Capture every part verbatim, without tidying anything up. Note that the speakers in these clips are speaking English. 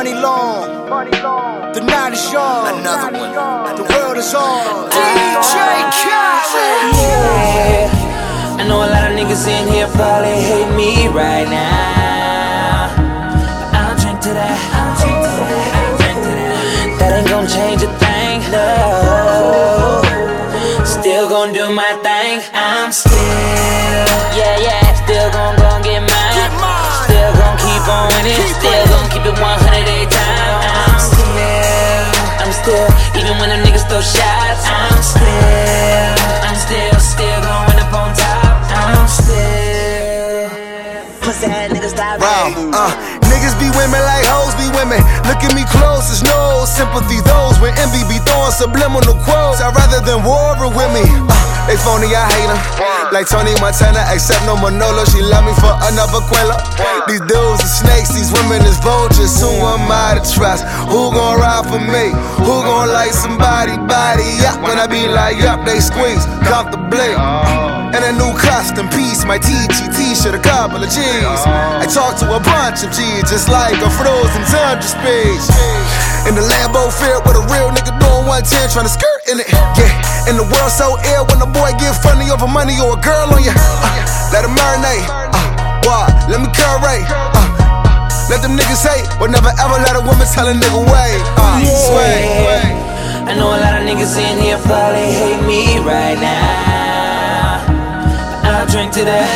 Money long, the night is young, Another one. the world is on. D J Khaled. Yeah, I know a lot of niggas in here probably hate me right now. But I'll drink to that, I'll drink to that, I'll drink to that. That ain't gon' change a thing, no. Still gon' do my thing. I'm still, yeah, yeah, still gon' go and get mine. Still gon' keep on winning, still gon' keep it one hundred every time. I'm still, I'm still, even when them niggas throw shots. I'm still, I'm still, still gon' win up on top. I'm still, pussy ass niggas stop Wow, uh, niggas be women like hoes be women. Look at me close, there's no sympathy. Those with envy be throwing subliminal quotes. I'd rather than war with me. Uh, they phony, I hate them. Like Tony Montana, accept no Manolo. She love me for another Quella. These dudes are snakes, these women is vultures. Who am I to trust? Who gon' ride for me? Who gon' like somebody body up? When I be like, yup, they squeeze comfortably. Uh, and a new custom piece, my T G t-shirt, a couple of G's. I talk to a bunch of G's, just like a frozen tundra speech. In the Lambo field with a real nigga doing one ten, tryna skirt in it. Yeah, and the world so ill when a boy get funny over money or a girl on you. Uh, let him marinate. Uh, what? Let me curate. Uh, let them niggas hate, but never ever let a woman tell a nigga wait. Uh, yeah. sway. I know a lot of niggas in here probably hate me right now. I'll drink to that.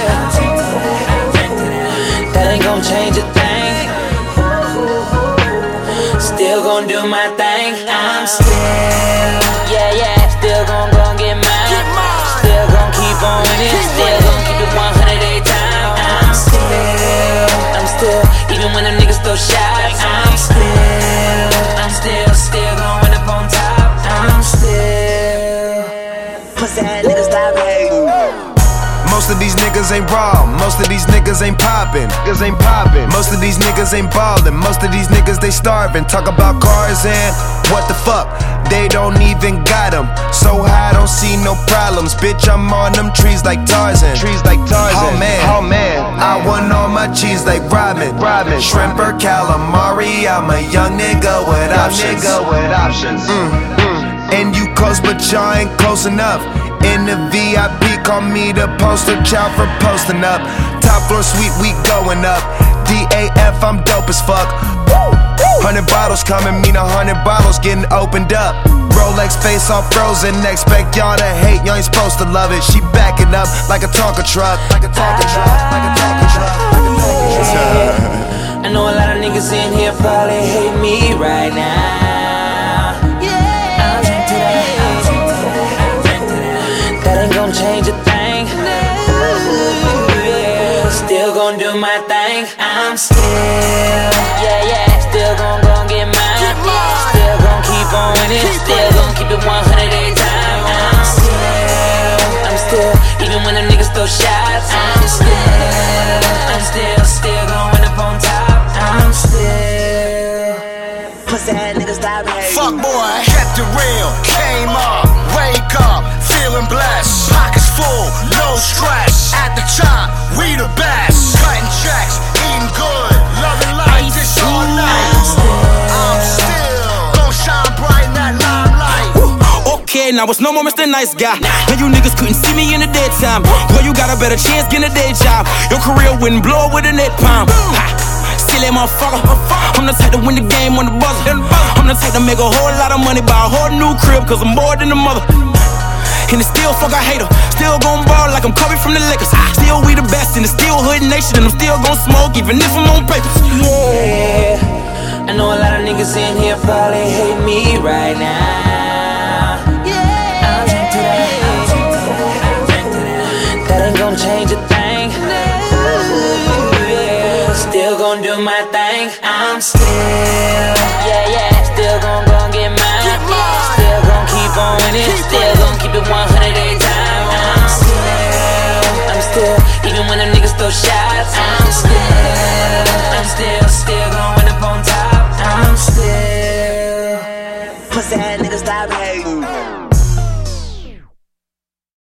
That ain't gon' change a thing. Still gon' do my thing. I'm still, yeah, yeah, still gon' go and get mine. Still gon' keep on winning. Still gon' keep it one hundred every time. I'm still, I'm still, even when them niggas throw shots. I'm still, I'm still, still gon' win up on top. I'm still, pussy ass niggas stop hating. Most of these niggas ain't raw, most of these niggas ain't poppin', niggas ain't poppin'. Most of these niggas ain't ballin', most of these niggas they starvin'. Talk about cars and what the fuck, they don't even got them. So high, don't see no problems. Bitch, I'm on them trees like Tarzan. Trees like Tarzan. Oh man, oh man, I want all my cheese like Robin. Robin, shrimp or calamari. I'm a young nigga with options. Nigga with options. Mm, mm. And you close, but y'all ain't close enough. In the V I P, call me the poster child for posting up. Top floor suite, we going up. D A F, I'm dope as fuck. Hundred bottles coming, mean a hundred bottles getting opened up. Rolex face all frozen, expect y'all to hate, y'all ain't supposed to love it. She backing up like a Tonka truck, like a Tonka truck, like a Tonka truck, like a Tonka truck. I know a lot of niggas in here probably hate me right now. I'll drink to that. That ain't gon' change a thing. Still gon' do my thing. I'm still, yeah, yeah, still gon' go and get mine. Still gon' keep on winning. Still gon' keep it one hundred every time. I'm still, I'm still, even when them niggas throw shots. I'm still, I'm still, still gon' win up on top. I'm still, pussy ass niggas stop hating. Fuck boy, kept it real, came up, wake up, feeling blessed. Pockets full, no stress. At the top, we the best. Cutting checks, eating good, loving life, this all night. I'm still gon' shine bright in that limelight. Okay, now it's no more Mister Nice Guy. And you niggas couldn't see me in the daytime. Boy, you got a better chance getting a day job. Your career wouldn't blow with a net palm. Silly motherfucker, I'm the type to win the game on the buzzer. I'm the type to make a whole lot of money, buy a whole new crib, cause I'm more than a mother. And it's still fuck I hate her. Still gon' ball like I'm Kobe from the Lakers. Still we the best in the still hood nation, and I'm still gon' smoke even if I'm on papers. Yeah, I know a lot of niggas in here probably hate me right now. I'll drink to that. That ain't gon' change a thing. Still gon' do my thing. I'm still, yeah, yeah, still gon' go and get mine. Still gon' keep on winning. Still gon' keep it one hundred every time. I'm still, I'm still, even when them niggas throw shots.